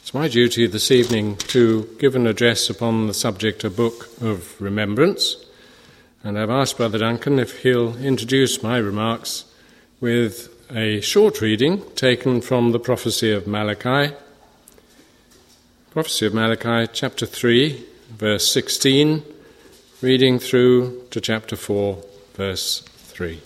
It's my duty this evening to give an address upon the subject of Book of Remembrance, and I've asked Brother Duncan if he'll introduce my remarks with a short reading taken from the Prophecy of Malachi. Prophecy of Malachi, chapter 3, verse 16, reading through to chapter 4, verse 3.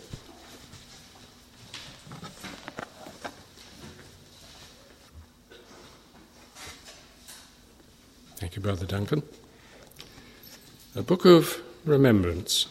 Thank you, Brother Duncan. A Book of Remembrance.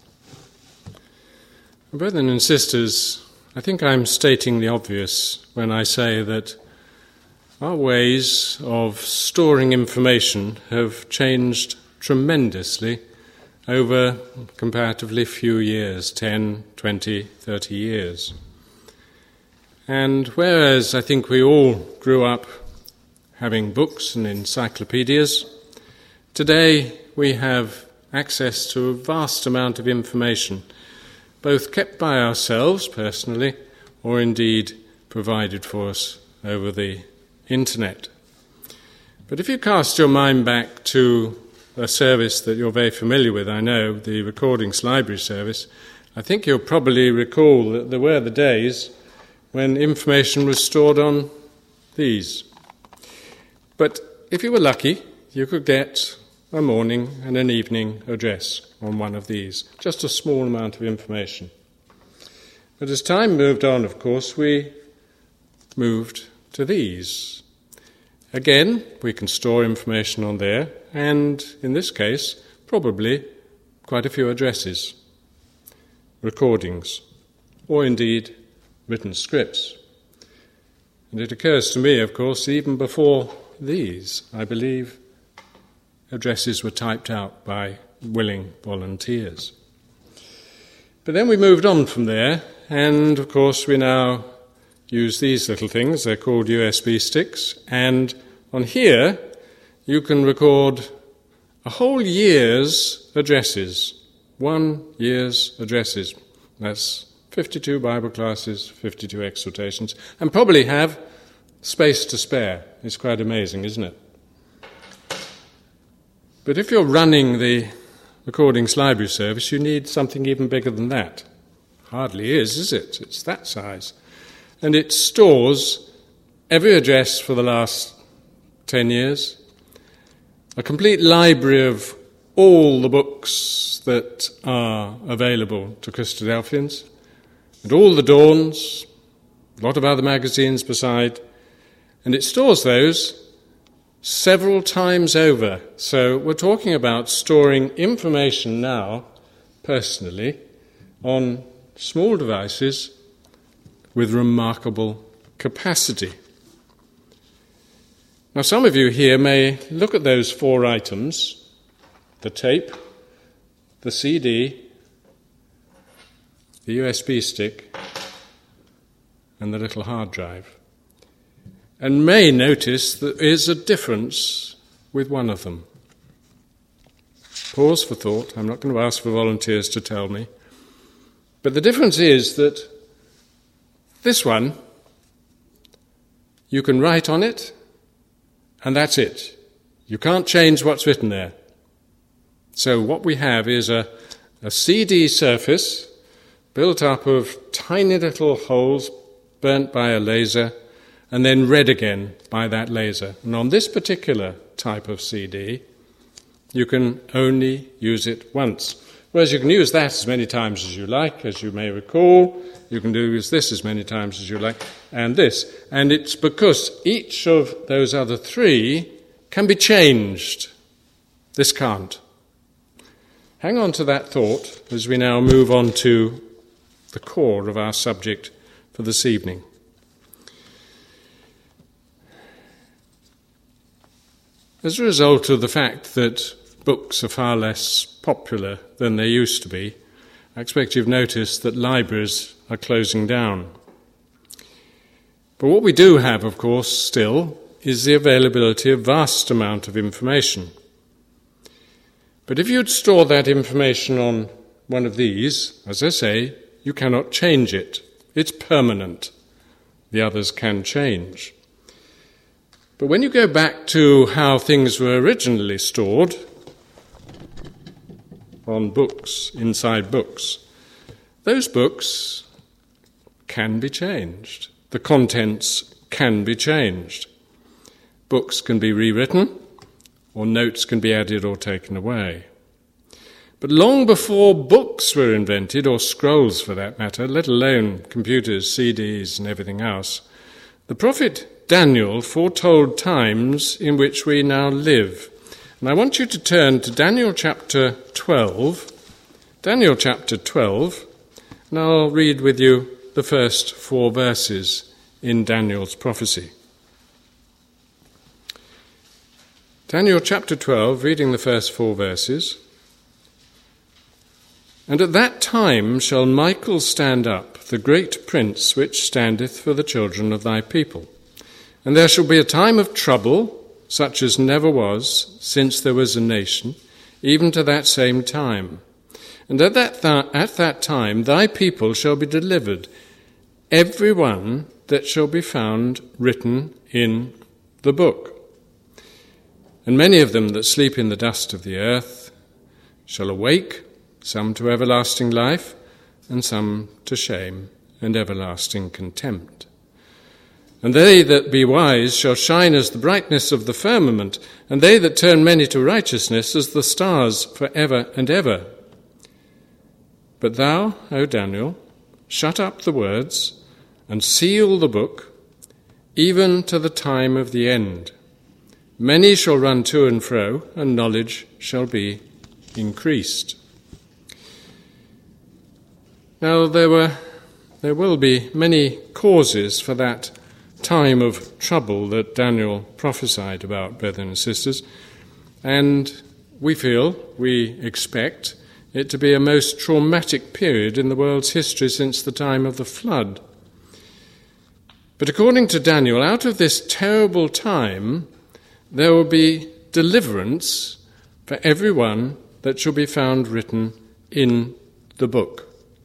Brethren and sisters, I think I'm stating the obvious when I say that our ways of storing information have changed tremendously over comparatively few years, 10, 20, 30 years. And whereas I think we all grew up having books and encyclopedias, today we have access to a vast amount of information, both kept by ourselves personally or indeed provided for us over the internet. But if you cast your mind back to a service that you're very familiar with, I know, the Recordings Library service, I think you'll probably recall that there were the days when information was stored on these. But if you were lucky, you could get a morning and an evening address on one of these, just a small amount of information. But as time moved on, of course, we moved to these. Again, we can store information on there, and in this case, probably quite a few addresses, recordings, or indeed written scripts. And it occurs to me, of course, even before these, I believe, addresses were typed out by willing volunteers. But then we moved on from there, and of course we now use these little things. They're called USB sticks, and on here you can record a whole year's addresses, 1 year's addresses. That's 52 Bible classes, 52 exhortations, and probably have space to spare. It's quite amazing, isn't it? But if you're running the Recordings Library service, you need something even bigger than that. Hardly is it? It's that size. And it stores every address for the last 10 years, a complete library of all the books that are available to Christadelphians, and all the Dawns, a lot of other magazines beside, and it stores those several times over. So we're talking about storing information now, personally, on small devices with remarkable capacity. Now, some of you here may look at those 4 items: the tape, the CD, the USB stick, and the little hard drive, and may notice that there is a difference with one of them. Pause for thought. I'm not going to ask for volunteers to tell me. But the difference is that this one, you can write on it, and that's it. You can't change what's written there. So what we have is a CD surface built up of tiny little holes burnt by a laser, and then read again by that laser. And on this particular type of CD, you can only use it once. Whereas you can use that as many times as you like, as you may recall. You can use this as many times as you like, and this. And it's because each of those other 3 can be changed. This can't. Hang on to that thought as we now move on to the core of our subject for this evening. As a result of the fact that books are far less popular than they used to be, I expect you've noticed that libraries are closing down. But what we do have, of course, still, is the availability of vast amount of information. But if you'd store that information on one of these, as I say, you cannot change it. It's permanent. The others can change. But when you go back to how things were originally stored on books, inside books, those books can be changed. The contents can be changed. Books can be rewritten, or notes can be added or taken away. But long before books were invented, or scrolls for that matter, let alone computers, CDs and everything else, the prophet Daniel foretold times in which we now live. And I want you to turn to Daniel chapter 12. Daniel chapter 12, and I'll read with you the first 4 verses in Daniel's prophecy. Daniel chapter 12, reading the first 4 verses. And at that time shall Michael stand up, the great prince which standeth for the children of thy people. And there shall be a time of trouble, such as never was, since there was a nation, even to that same time. And at that time thy people shall be delivered, every one that shall be found written in the book. And many of them that sleep in the dust of the earth shall awake, some to everlasting life, and some to shame and everlasting contempt. And they that be wise shall shine as the brightness of the firmament, and they that turn many to righteousness as the stars for ever and ever. But thou, O Daniel, shut up the words, and seal the book, even to the time of the end. Many shall run to and fro, and knowledge shall be increased. Now there will be many causes for that time of trouble that Daniel prophesied about, brethren and sisters, and we expect it to be a most traumatic period in the world's history since the time of the flood. But according to Daniel, out of this terrible time there will be deliverance for everyone that shall be found written in the book.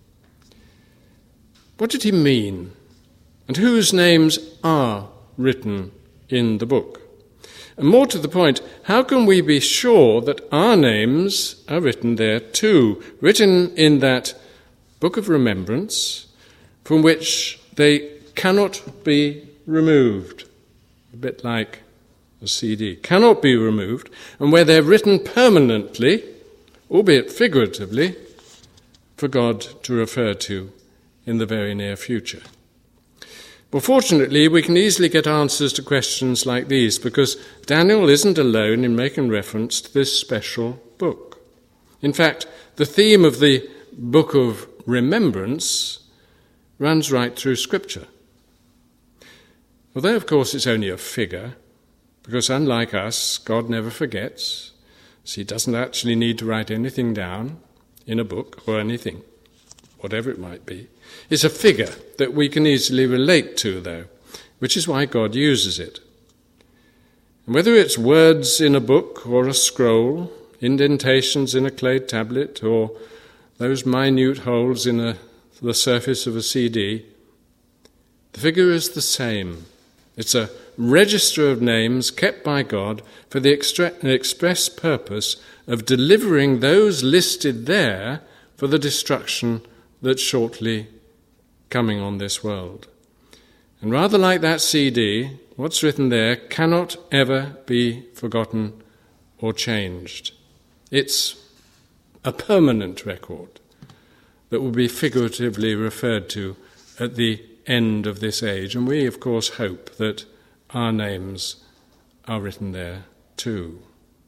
What did he mean? And whose names are written in the book? And more to the point, how can we be sure that our names are written there too, written in that book of remembrance from which they cannot be removed, a bit like a CD, cannot be removed, and where they're written permanently, albeit figuratively, for God to refer to in the very near future? Well, fortunately, we can easily get answers to questions like these because Daniel isn't alone in making reference to this special book. In fact, the theme of the book of remembrance runs right through Scripture. Although, of course, it's only a figure, because unlike us, God never forgets, so he doesn't actually need to write anything down in a book or anything, whatever it might be. It's a figure that we can easily relate to, though, which is why God uses it. And whether it's words in a book or a scroll, indentations in a clay tablet, or those minute holes in the surface of a CD, the figure is the same. It's a register of names kept by God for the express purpose of delivering those listed there for the destruction that's shortly coming on this world. And rather like that CD, what's written there cannot ever be forgotten or changed. It's a permanent record that will be figuratively referred to at the end of this age. And we, of course, hope that our names are written there too.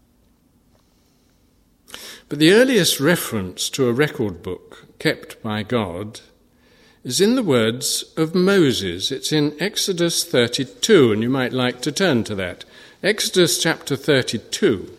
But the earliest reference to a record book kept by God is in the words of Moses. It's in Exodus 32, and you might like to turn to that. Exodus chapter 32.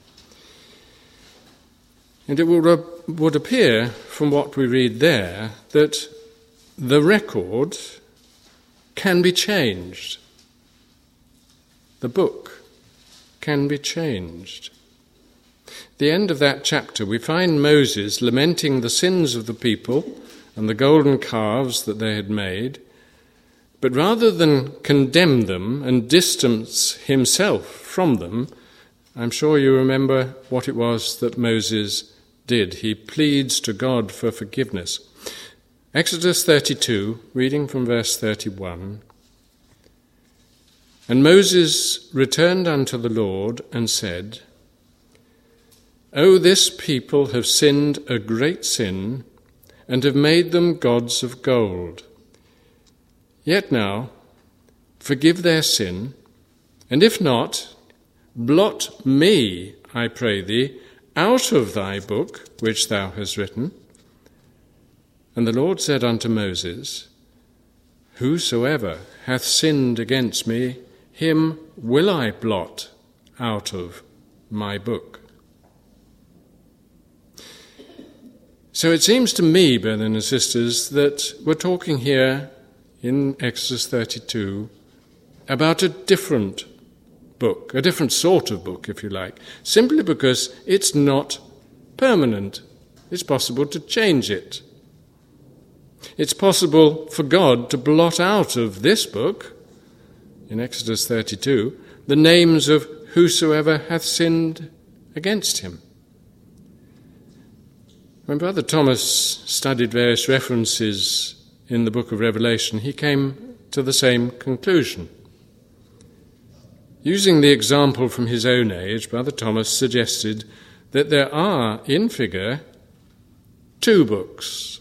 And it would appear from what we read there that the record can be changed. The book can be changed. At the end of that chapter, we find Moses lamenting the sins of the people and the golden calves that they had made, But rather than condemn them and distance himself from them, I'm sure you remember what it was that Moses did. He pleads to God for forgiveness. Exodus 32, reading from verse 31. And Moses returned unto the Lord and said, O this people have sinned a great sin, and have made them gods of gold. Yet now, forgive their sin, and if not, blot me, I pray thee, out of thy book which thou hast written. And the Lord said unto Moses, Whosoever hath sinned against me, him will I blot out of my book. So it seems to me, brothers and sisters, that we're talking here in Exodus 32 about a different book, a different sort of book, if you like, simply because it's not permanent. It's possible to change it. It's possible for God to blot out of this book, in Exodus 32, the names of whosoever hath sinned against him. When Brother Thomas studied various references in the book of Revelation, he came to the same conclusion. Using the example from his own age, Brother Thomas suggested that there are, in figure, 2 books.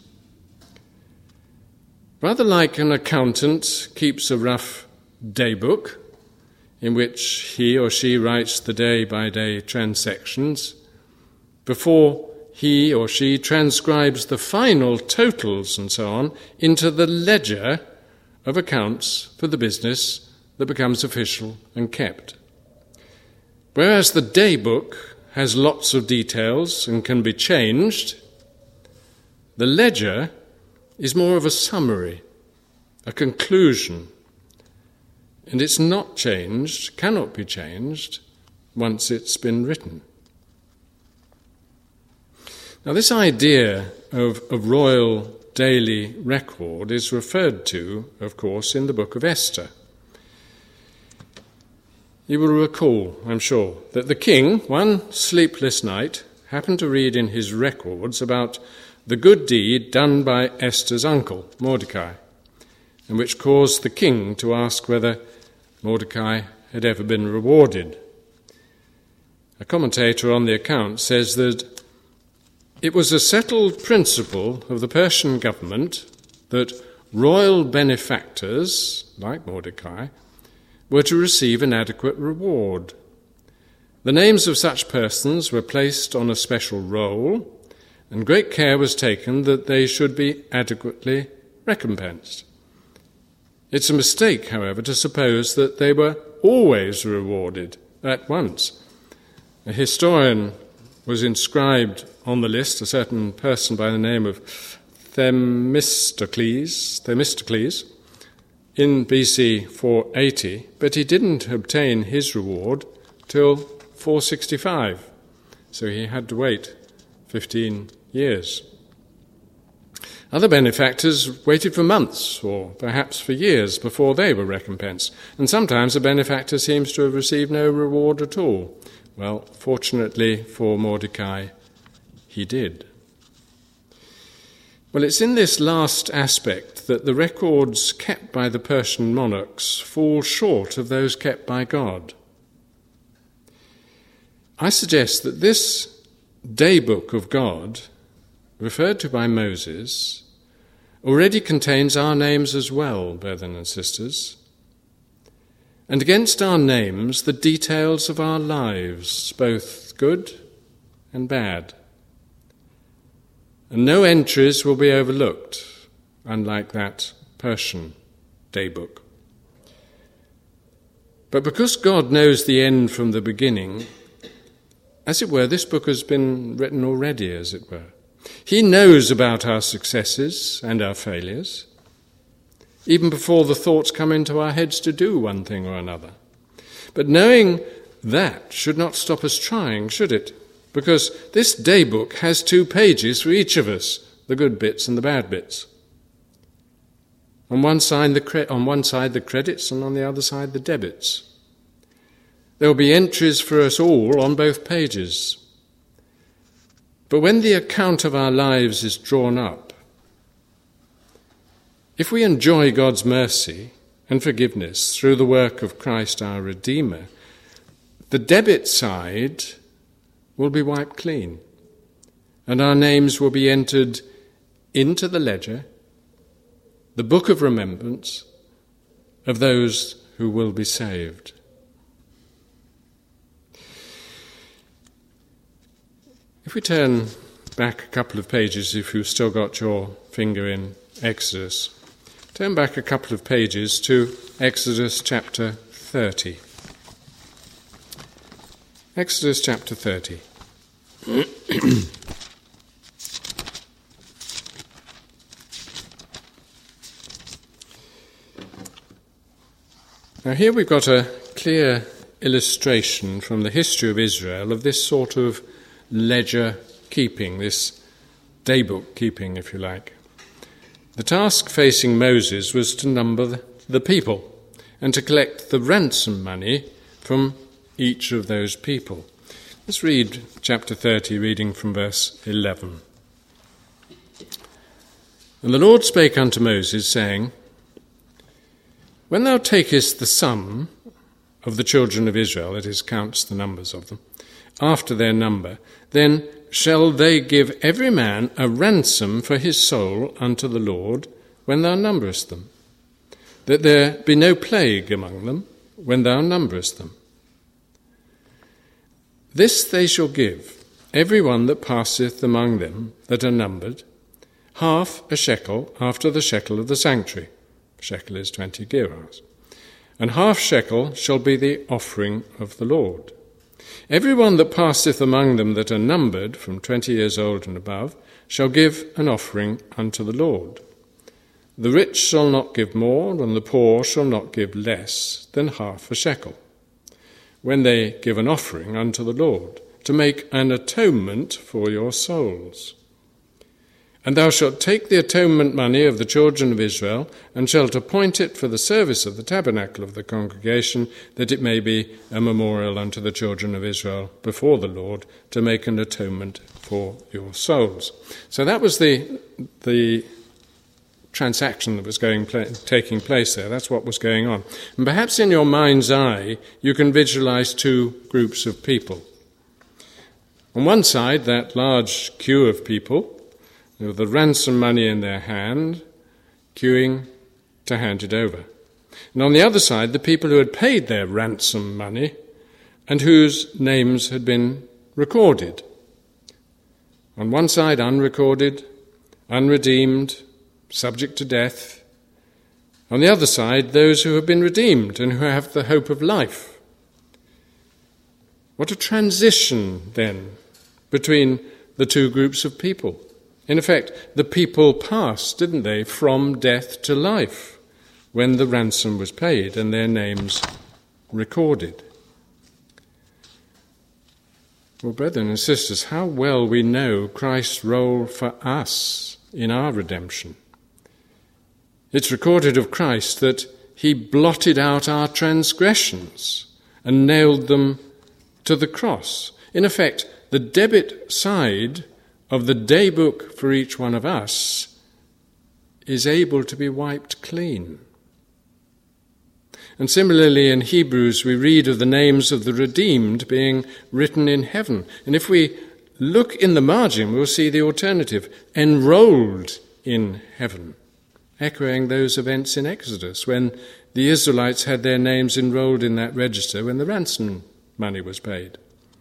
Rather like an accountant keeps a rough day book in which he or she writes the day-by-day transactions before he or she transcribes the final totals and so on into the ledger of accounts for the business that becomes official and kept. Whereas the day book has lots of details and can be changed, the ledger is more of a summary, a conclusion, and it's not changed, cannot be changed, once it's been written. Now, this idea of a royal daily record is referred to, of course, in the book of Esther. You will recall, I'm sure, that the king, one sleepless night, happened to read in his records about the good deed done by Esther's uncle, Mordecai, and which caused the king to ask whether Mordecai had ever been rewarded. A commentator on the account says that it was a settled principle of the Persian government that royal benefactors, like Mordecai, were to receive an adequate reward. The names of such persons were placed on a special roll, and great care was taken that they should be adequately recompensed. It's a mistake, however, to suppose that they were always rewarded at once. A historian was inscribed on the list, a certain person by the name of Themistocles, in BC 480, but he didn't obtain his reward till 465, so he had to wait 15 years. Other benefactors waited for months or perhaps for years before they were recompensed, and sometimes a benefactor seems to have received no reward at all. Well, fortunately for Mordecai, he did. Well, it's in this last aspect that the records kept by the Persian monarchs fall short of those kept by God. I suggest that this day book of God, referred to by Moses, already contains our names as well, brethren and sisters, and against our names the details of our lives, both good and bad. And no entries will be overlooked, unlike that Persian day book. But because God knows the end from the beginning, as it were, this book has been written already, as it were. He knows about our successes and our failures, even before the thoughts come into our heads to do one thing or another. But knowing that should not stop us trying, should it? Because this day book has 2 pages for each of us, the good bits and the bad bits. On one side the credits, and on the other side the debits. There will be entries for us all on both pages. But when the account of our lives is drawn up, if we enjoy God's mercy and forgiveness through the work of Christ our Redeemer, the debit side will be wiped clean, and our names will be entered into the ledger, the book of remembrance of those who will be saved. If we turn back a couple of pages, if you've still got your finger in Exodus, turn back a couple of pages to Exodus chapter 30. Exodus chapter 30. Now here we've got a clear illustration from the history of Israel of this sort of ledger keeping, this daybook keeping, if you like. The task facing Moses was to number the people and to collect the ransom money from each of those people. Let's read chapter 30, reading from verse 11. And the Lord spake unto Moses, saying, When thou takest the sum of the children of Israel, that is, counts the numbers of them, after their number, then shall they give every man a ransom for his soul unto the Lord when thou numberest them, that there be no plague among them when thou numberest them. This they shall give, every one that passeth among them that are numbered, half a shekel after the shekel of the sanctuary. Shekel is 20 gerahs. And half shekel shall be the offering of the Lord. Every one that passeth among them that are numbered, from 20 years old and above, shall give an offering unto the Lord. The rich shall not give more, and the poor shall not give less than half a shekel, when they give an offering unto the Lord, to make an atonement for your souls. And thou shalt take the atonement money of the children of Israel, and shalt appoint it for the service of the tabernacle of the congregation, that it may be a memorial unto the children of Israel before the Lord, to make an atonement for your souls. So that was the transaction that was taking place there. That's what was going on. And perhaps in your mind's eye, you can visualize two groups of people. On one side, that large queue of people, with the ransom money in their hand, queuing to hand it over. And on the other side, the people who had paid their ransom money and whose names had been recorded. On one side, unrecorded, unredeemed, subject to death. On the other side, those who have been redeemed and who have the hope of life. What a transition, then, between the two groups of people. In effect, the people passed, didn't they, from death to life when the ransom was paid and their names recorded. Well, brethren and sisters, how well we know Christ's role for us in our redemption. It's recorded of Christ that he blotted out our transgressions and nailed them to the cross. In effect, the debit side of the daybook for each one of us is able to be wiped clean. And similarly in Hebrews we read of the names of the redeemed being written in heaven. And if we look in the margin, we'll see the alternative, enrolled in heaven, echoing those events in Exodus when the Israelites had their names enrolled in that register when the ransom money was paid.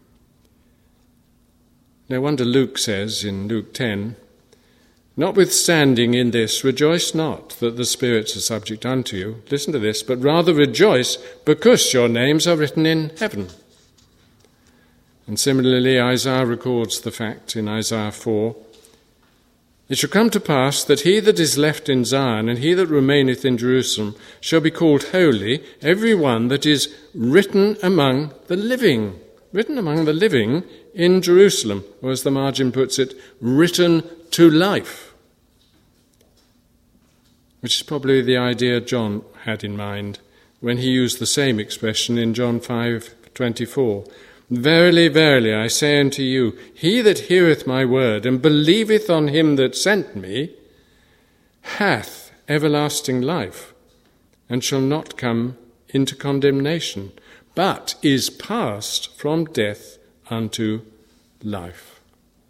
No wonder Luke says in Luke 10, Notwithstanding in this, rejoice not that the spirits are subject unto you. Listen to this, but rather rejoice because your names are written in heaven. And similarly, Isaiah records the fact in Isaiah 4, It shall come to pass that he that is left in Zion and he that remaineth in Jerusalem shall be called holy, every one that is written among the living. Written among the living in Jerusalem, or as the margin puts it, written to life. which is probably the idea John had in mind when he used the same expression in John 5:24. Verily, verily, I say unto you, he that heareth my word and believeth on him that sent me hath everlasting life, and shall not come into condemnation, but is passed from death unto life.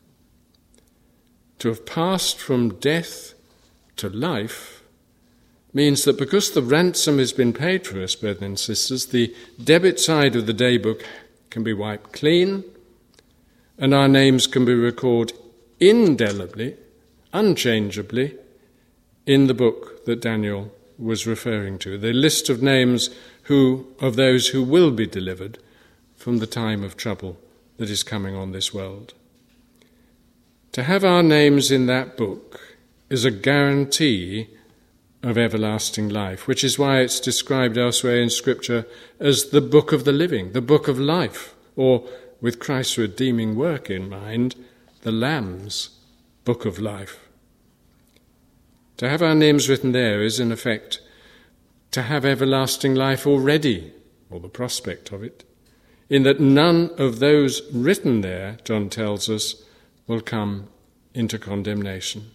To have passed from death to life means that because the ransom has been paid for us, brethren and sisters, the debit side of the day book can be wiped clean, and our names can be recorded indelibly, unchangeably, in the book that Daniel was referring to, the list of names of those who will be delivered from the time of trouble that is coming on this world. To have our names in that book is a guarantee of everlasting life, which is why it's described elsewhere in Scripture as the book of the living, the book of life, or, with Christ's redeeming work in mind, the Lamb's book of life. To have our names written there is, in effect, to have everlasting life already, or the prospect of it, in that none of those written there, John tells us, will come into condemnation.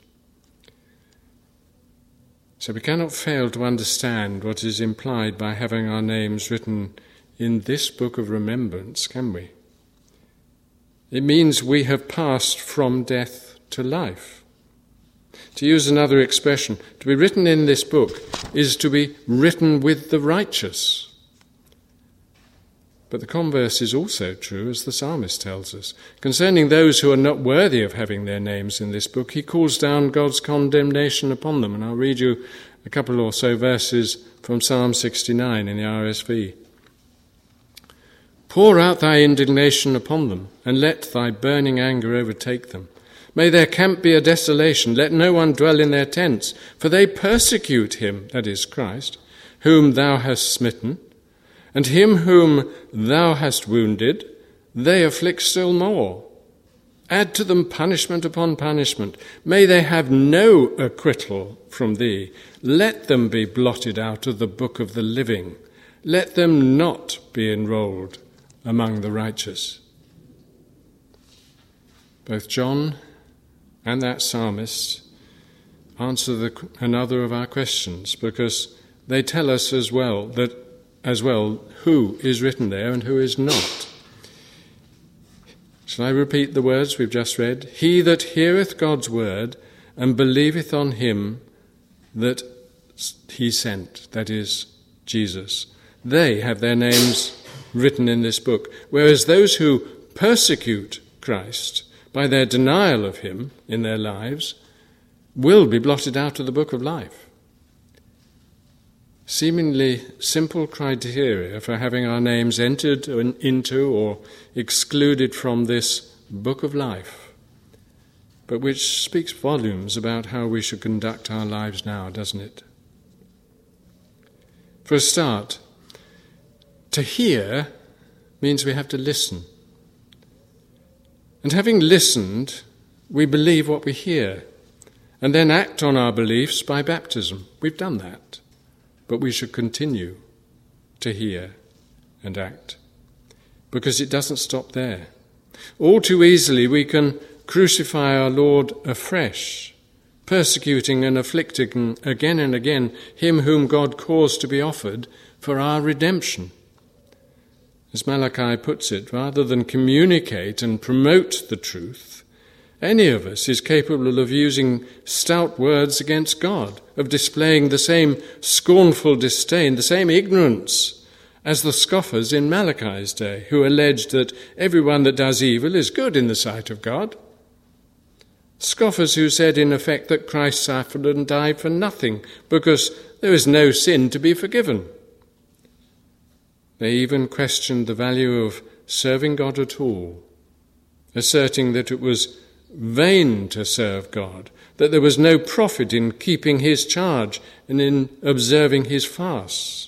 So we cannot fail to understand what is implied by having our names written in this book of remembrance, can we? It means we have passed from death to life. To use another expression, to be written in this book is to be written with the righteous. But the converse is also true, as the psalmist tells us. Concerning those who are not worthy of having their names in this book, he calls down God's condemnation upon them. And I'll read you a couple or so verses from Psalm 69 in the RSV. Pour out thy indignation upon them, and let thy burning anger overtake them. May their camp be a desolation, let no one dwell in their tents, for they persecute him, that is Christ, whom thou hast smitten, and him whom thou hast wounded, they afflict still more. Add to them punishment upon punishment. May they have no acquittal from thee. Let them be blotted out of the book of the living. Let them not be enrolled among the righteous. Both John and that psalmist answer another of our questions, because they tell us as well who is written there and who is not. Shall I repeat the words we've just read? He that heareth God's word and believeth on him that he sent, that is, Jesus, they have their names written in this book, whereas those who persecute Christ by their denial of him in their lives will be blotted out of the book of life. Seemingly simple criteria for having our names entered into or excluded from this book of life, but which speaks volumes about how we should conduct our lives now, doesn't it? For a start, to hear means we have to listen. And having listened, we believe what we hear, and then act on our beliefs by baptism. We've done that. But we should continue to hear and act, because it doesn't stop there. All too easily we can crucify our Lord afresh, persecuting and afflicting again and again him whom God caused to be offered for our redemption. As Malachi puts it, rather than communicate and promote the truth, any of us is capable of using stout words against God, of displaying the same scornful disdain, the same ignorance as the scoffers in Malachi's day, who alleged that everyone that does evil is good in the sight of God. Scoffers who said in effect that Christ suffered and died for nothing because there is no sin to be forgiven. They even questioned the value of serving God at all, asserting that it was vain to serve God, that there was no profit in keeping his charge and in observing his fasts.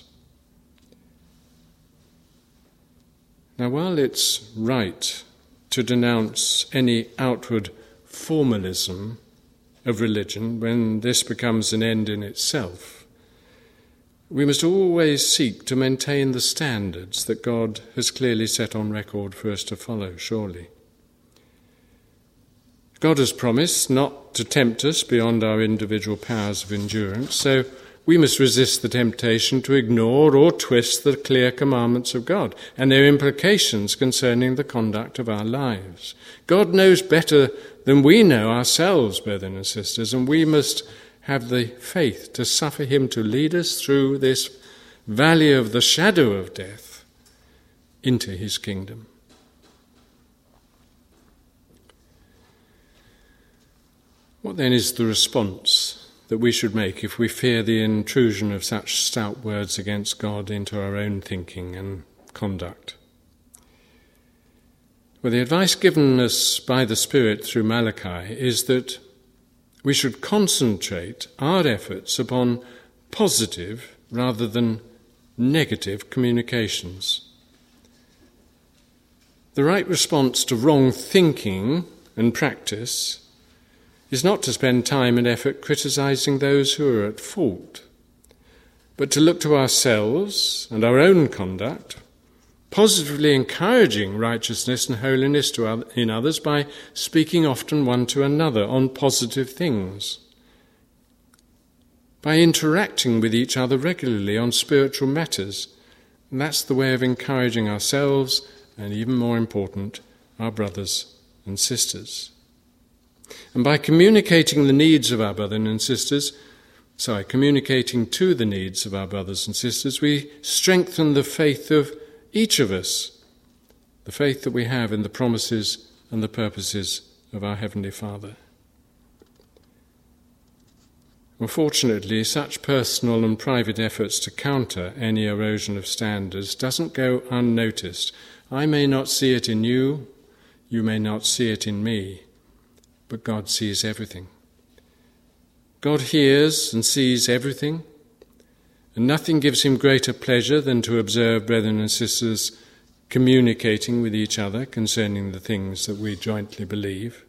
Now, while it's right to denounce any outward formalism of religion, when this becomes an end in itself, we must always seek to maintain the standards that God has clearly set on record for us to follow, surely. God has promised not to tempt us beyond our individual powers of endurance, so we must resist the temptation to ignore or twist the clear commandments of God and their implications concerning the conduct of our lives. God knows better than we know ourselves, brethren and sisters, and we must have the faith to suffer him to lead us through this valley of the shadow of death into his kingdom. What then is the response that we should make if we fear the intrusion of such stout words against God into our own thinking and conduct? Well, the advice given us by the Spirit through Malachi is that we should concentrate our efforts upon positive rather than negative communications. The right response to wrong thinking and practice is not to spend time and effort criticizing those who are at fault, but to look to ourselves and our own conduct, positively encouraging righteousness and holiness in others by speaking often one to another on positive things, by interacting with each other regularly on spiritual matters. And that's the way of encouraging ourselves and, even more important, our brothers and sisters. And by communicating to the needs of our brothers and sisters, we strengthen the faith of each of us, the faith that we have in the promises and the purposes of our Heavenly Father. Unfortunately, such personal and private efforts to counter any erosion of standards doesn't go unnoticed. I may not see it in you, you may not see it in me, but God sees everything. God hears and sees everything, and nothing gives him greater pleasure than to observe brethren and sisters communicating with each other concerning the things that we jointly believe.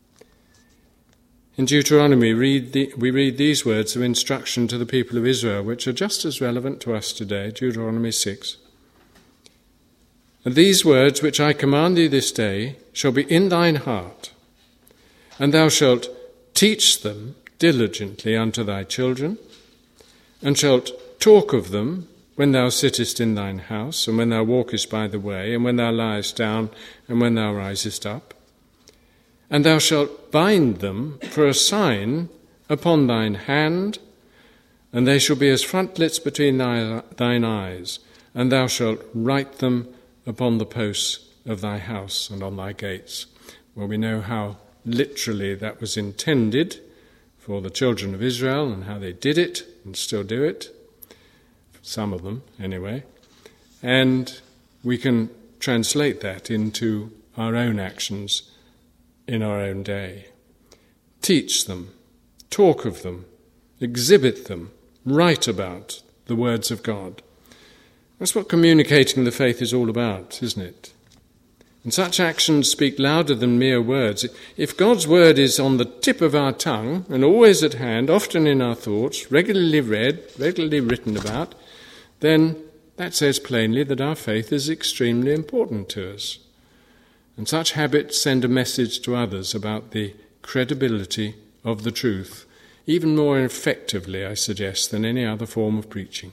In Deuteronomy, we read these words of instruction to the people of Israel, which are just as relevant to us today, Deuteronomy 6. And these words which I command thee this day shall be in thine heart, and thou shalt teach them diligently unto thy children, and shalt talk of them when thou sittest in thine house, and when thou walkest by the way, and when thou liest down, and when thou risest up. And thou shalt bind them for a sign upon thine hand, and they shall be as frontlets between thine eyes, and thou shalt write them upon the posts of thy house and on thy gates. Well, we know how literally that was intended for the children of Israel and how they did it and still do it, some of them anyway, and we can translate that into our own actions in our own day. Teach them, talk of them, exhibit them, write about the words of God. That's what communicating the faith is all about, isn't it? And such actions speak louder than mere words. If God's word is on the tip of our tongue and always at hand, often in our thoughts, regularly read, regularly written about, then that says plainly that our faith is extremely important to us. And such habits send a message to others about the credibility of the truth, even more effectively, I suggest, than any other form of preaching.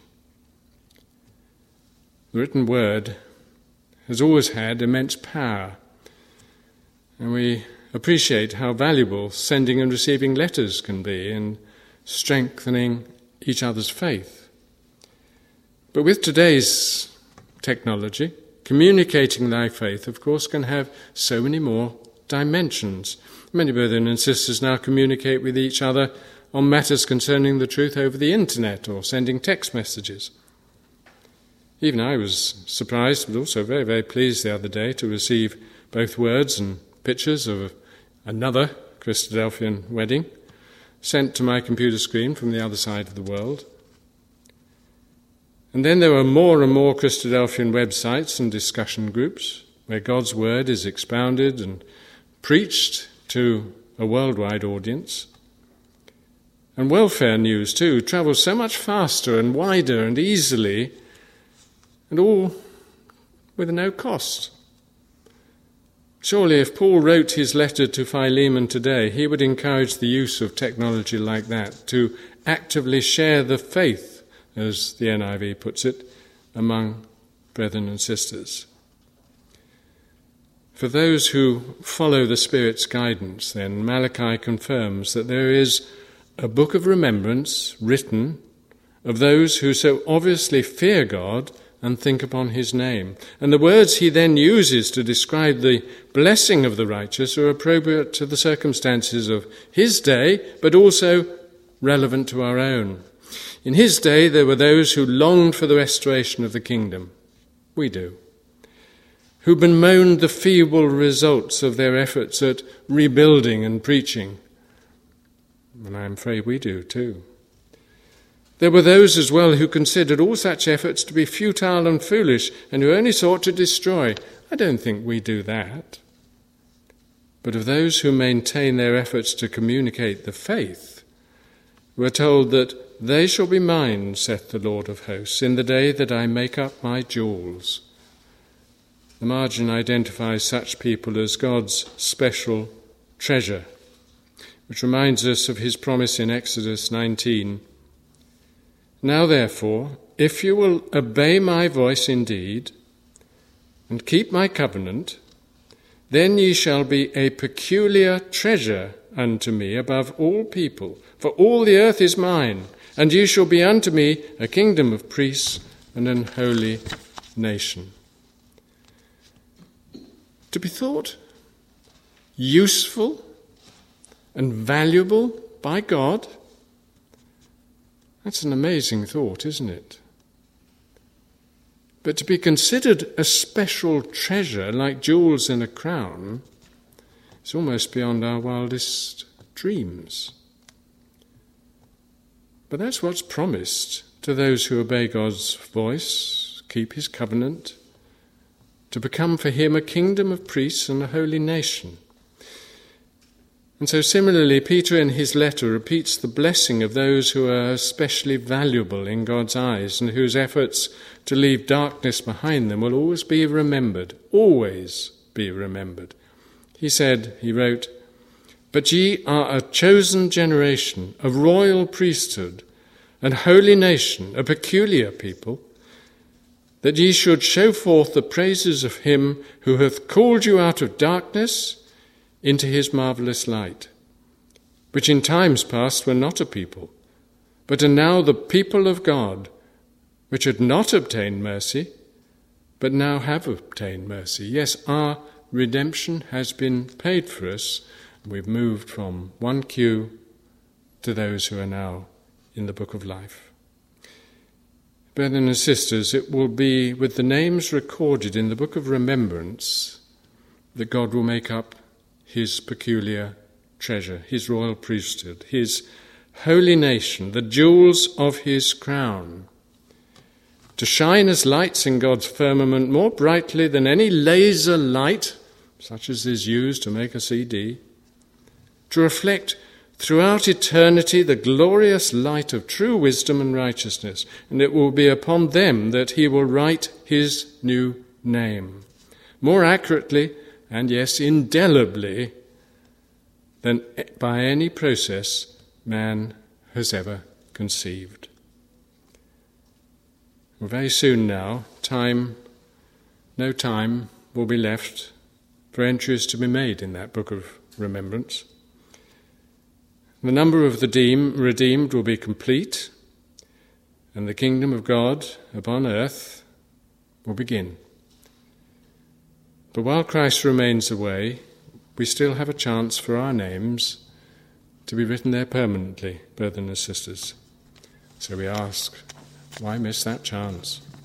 The written word has always had immense power, and we appreciate how valuable sending and receiving letters can be in strengthening each other's faith. But with today's technology, communicating thy faith, of course, can have so many more dimensions. Many brethren and sisters now communicate with each other on matters concerning the truth over the internet or sending text messages. Even I was surprised, but also very, very pleased the other day to receive both words and pictures of another Christadelphian wedding sent to my computer screen from the other side of the world. And then there were more and more Christadelphian websites and discussion groups where God's word is expounded and preached to a worldwide audience. And welfare news, too, travels so much faster and wider and easily, and all with no cost. Surely if Paul wrote his letter to Philemon today, he would encourage the use of technology like that to actively share the faith, as the NIV puts it, among brethren and sisters. For those who follow the Spirit's guidance, then, Malachi confirms that there is a book of remembrance written of those who so obviously fear God and think upon his name. And the words he then uses to describe the blessing of the righteous are appropriate to the circumstances of his day, but also relevant to our own. In his day, there were those who longed for the restoration of the kingdom. We do. Who bemoaned the feeble results of their efforts at rebuilding and preaching. And I'm afraid we do too. There were those as well who considered all such efforts to be futile and foolish and who only sought to destroy. I don't think we do that. But of those who maintain their efforts to communicate the faith, we're told that they shall be mine, saith the Lord of hosts, in the day that I make up my jewels. The margin identifies such people as God's special treasure, which reminds us of his promise in Exodus 19. Now therefore, if you will obey my voice indeed, and keep my covenant, then ye shall be a peculiar treasure unto me above all people, for all the earth is mine, and ye shall be unto me a kingdom of priests and an holy nation. To be thought useful and valuable by God, that's an amazing thought, isn't it? But to be considered a special treasure like jewels in a crown is almost beyond our wildest dreams. But that's what's promised to those who obey God's voice, keep his covenant, to become for him a kingdom of priests and a holy nation. And so similarly, Peter in his letter repeats the blessing of those who are especially valuable in God's eyes and whose efforts to leave darkness behind them will always be remembered, always be remembered. He wrote, "But ye are a chosen generation, a royal priesthood, an holy nation, a peculiar people, that ye should show forth the praises of him who hath called you out of darkness into his marvellous light, which in times past were not a people, but are now the people of God, which had not obtained mercy, but now have obtained mercy." Yes, our redemption has been paid for us. We've moved from one queue to those who are now in the book of life. Brethren and sisters, it will be with the names recorded in the book of remembrance that God will make up his peculiar treasure, his royal priesthood, his holy nation, the jewels of his crown, to shine as lights in God's firmament more brightly than any laser light, such as is used to make a CD, to reflect throughout eternity the glorious light of true wisdom and righteousness, and it will be upon them that he will write his new name, more accurately and yes, indelibly, than by any process man has ever conceived. Well, very soon now, no time will be left for entries to be made in that book of remembrance. The number of the redeemed will be complete, and the kingdom of God upon earth will begin. But while Christ remains away, we still have a chance for our names to be written there permanently, brethren and sisters. So we ask, why miss that chance?